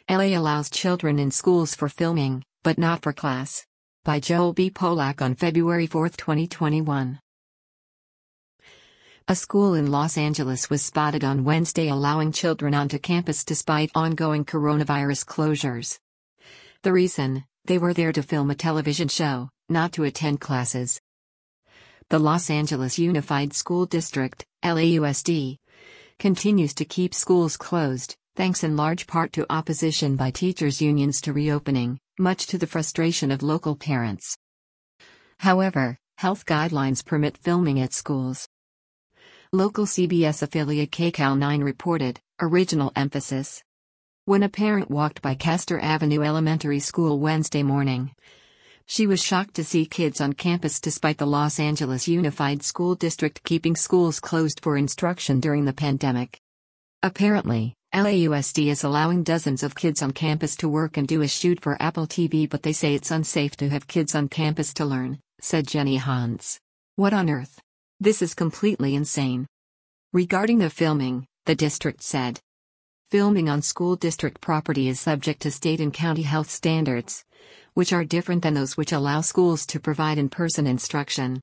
LA allows children in schools for filming, but not for class. By Joel B. Polak on February 4, 2021. A school in Los Angeles was spotted on Wednesday allowing children onto campus despite ongoing coronavirus closures. The reason: they were there to film a television show, not to attend classes. The Los Angeles Unified School District, LAUSD, continues to keep schools closed, thanks in large part to opposition by teachers' unions to reopening, much to the frustration of local parents. However, health guidelines permit filming at schools. Local CBS affiliate KCAL 9 reported, original emphasis. When a parent walked by Castor Avenue Elementary School Wednesday morning, she was shocked to see kids on campus despite the Los Angeles Unified School District keeping schools closed for instruction during the pandemic. Apparently, LAUSD is allowing dozens of kids on campus to work and do a shoot for Apple TV, but they say it's unsafe to have kids on campus to learn, said Jenny Hans. What on earth? This is completely insane. Regarding the filming, the district said, filming on school district property is subject to state and county health standards, which are different than those which allow schools to provide in-person instruction.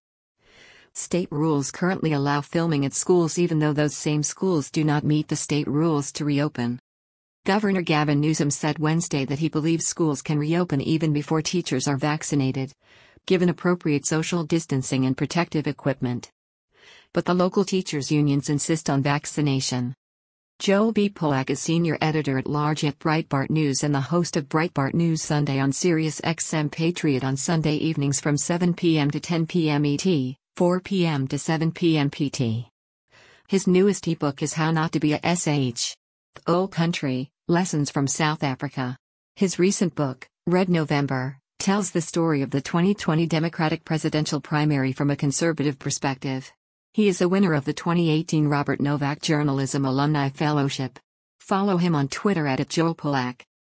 State rules currently allow filming at schools even though those same schools do not meet the state rules to reopen. Governor Gavin Newsom said Wednesday that he believes schools can reopen even before teachers are vaccinated, given appropriate social distancing and protective equipment. But the local teachers' unions insist on vaccination. Joel B. Polak is senior editor-at-large at Breitbart News and the host of Breitbart News Sunday on SiriusXM Patriot on Sunday evenings from 7 p.m. to 10 p.m. ET, 4 p.m. to 7 p.m. PT. His newest ebook is How Not to Be a SH. The Old Country, Lessons from South Africa. His recent book, Red November, tells the story of the 2020 Democratic presidential primary from a conservative perspective. He is a winner of the 2018 Robert Novak Journalism Alumni Fellowship. Follow him on Twitter @JoelPolak.